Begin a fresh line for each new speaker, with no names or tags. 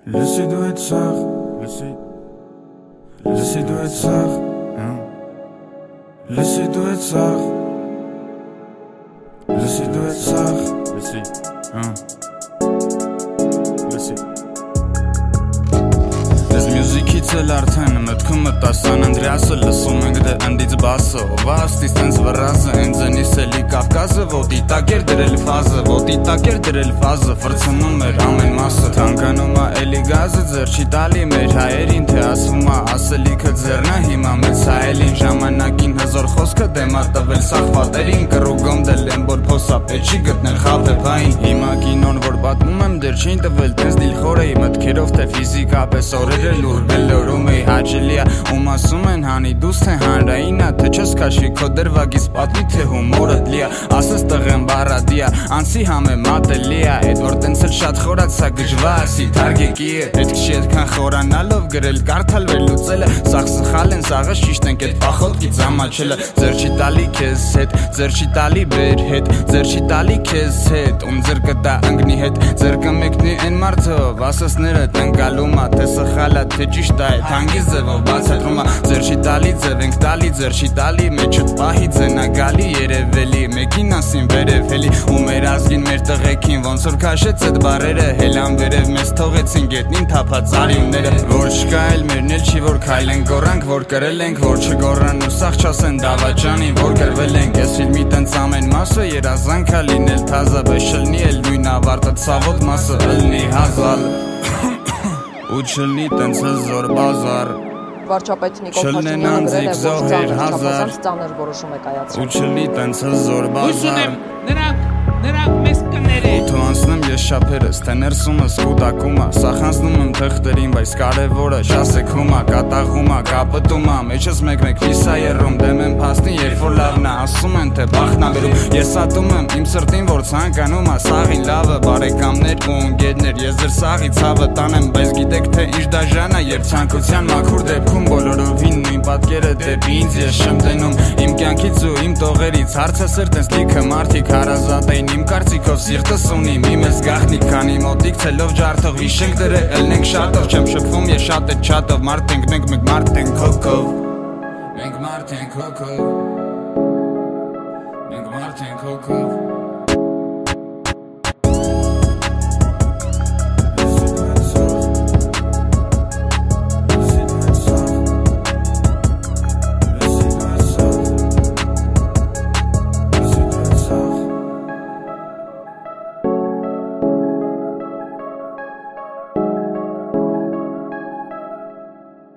Laissez doit être ça. Laissez doit être ça. Laissez doit être ça. Laissez doit être ça. Laissez. Այս մյուզիկից էլ արդեն մտքում տասան Անդրեասը լսում ենք դե ընդից բասը Վաստից տենց վռազը ընձենիս էլի Կավկազը Ոտի տակ էր դրել ֆազը Ոտի տակ էր դրել ֆազը Վրցնում էր ամեն մասը Թանկանում ա էլի գազը Ձեր չի տալի մեր հայերին Թե ասվում ա ասելիքը ձեռնա Հիմա մեծ հայելին Ժամանակին հզոր խոսքը դեմա տվել սաղ պատերին Կռուգում դել եմ որ փոսա պեչի գտնել խավեպային Հիմա կինոն որ պատմում եմ դեր չէին տվել Տենց դիլ խորեի մտքերով թե ֆիզիկապես օրերը լուր բելորում էի հաճելիա Ում ասում են հանի դուս թե հանրայինա Թե չես կաշի քո դրվագից պատմի թե հումորդ լիա Ասես տղեմ բարադիա Անցի համե մատելիա Էդ որ տենց էլ շատ խորացա գժվասի թարգեկի է Հետք չի էդքան խորանալով գրել կարդալ վերլուծելը Սաղ սխալ են սաղը շիշտ ենք էդ պախոտքից ամաչելը Ձեր չի տալի քեզ հետ Ձեր չի տալի բեր հետ Ձեր չի տալի քեզ հետ Ում ձեր կտա ընգնի հետ Ձեր կմեկնի են մարդով Ասասները տնկալում ա թե սխալա թե ճիշտ ա է Թանգի ձևով բացատրում ա Ձեր չի տալի ձև ենք տալի Ձեր չի տալի մեջդ պահի ձենա գալի երևելի Մեկին ասին վերև հելի Ու մեր ազգին մեր տղեկին Ոնց որ քաշեց էդ բարերը Հելան վերև մեզ թողեցին գետնին թափած արյունները Որ չկա էլ մերն էլ չի որ քայլենք գորանք Որ կրել ենք որ չգորան ու սաղ չասեն դավաճանին Որ գրվել ենք ես ֆիլմի տենց ամեն մասը Երազանք ա լինել թազա բեշլնի էլ նույն ավարտը ցավոտ մասը ըլնի հազալ Ու չլնի տենց հզոր բազար
Վարչապետ Նիկոլ Փաշինյանը գրել է, որ ցանր ծանր որոշում է կայացրել
Ու չլնի տենց հզոր բազար
Նրանք մեզ կներեն
Ու թո անցնեմ ես շապերս, թե ներսումս կուտակում ա Սախանցնում եմ թղթերին, բայց կարևորը շասեքում ա Կատաղում ա, կապտում ա, մեջս մեկ-մեկ վիսա երում Դեմ եմ պաստին, երբ որ լավն ա, ասում են թե բախն ա բերում Ես ատում եմ իմ սրտին, որ ցանկանում ա Սաղին լավը, բարեկամներ ու ընկերներ Ես ձեր սաղի ցավը տանեմ, բայց գիտեք թե ինչ դաժան ա Երբ ցանկության մաքուր դեպքում բոլորովին նույն պատկերը դեպի ինձ ես չեմ տենում Իմ կյանքից ու իմ տողերից հարցասեր տենց լիքը մարդիկ հարազատ էին Իմ կարծիքով սիրտս ունի մի մեզ գաղտնիք Քանի մոտիկ ցելով ջարդող հիշենք դրե ելնենք շատով Չեմ շփվում ես շատ է չատով Մարդ ենք մենք մարդ ենք հոգով Մենք մարդ ենք հոգով